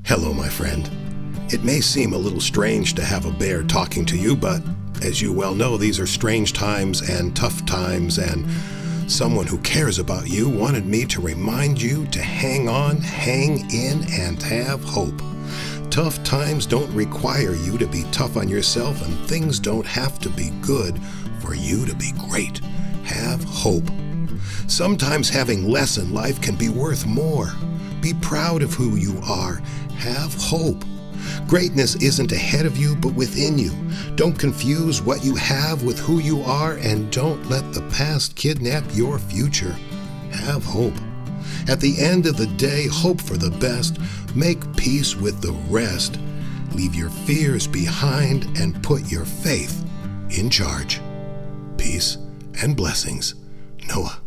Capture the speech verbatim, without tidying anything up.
Hello, my friend. It may seem a little strange to have a bear talking to you, but as you well know, these are strange times and tough times, and someone who cares about you wanted me to remind you to hang on, hang in, and have hope. Tough times don't require you to be tough on yourself, and things don't have to be good for you to be great. Have hope. Sometimes having less in life can be worth more. Be proud of who you are. Have hope. Greatness isn't ahead of you, but within you. Don't confuse what you have with who you are, and don't let the past kidnap your future. Have hope. At the end of the day, hope for the best. Make peace with the rest. Leave your fears behind and put your faith in charge. Peace and blessings. Noah.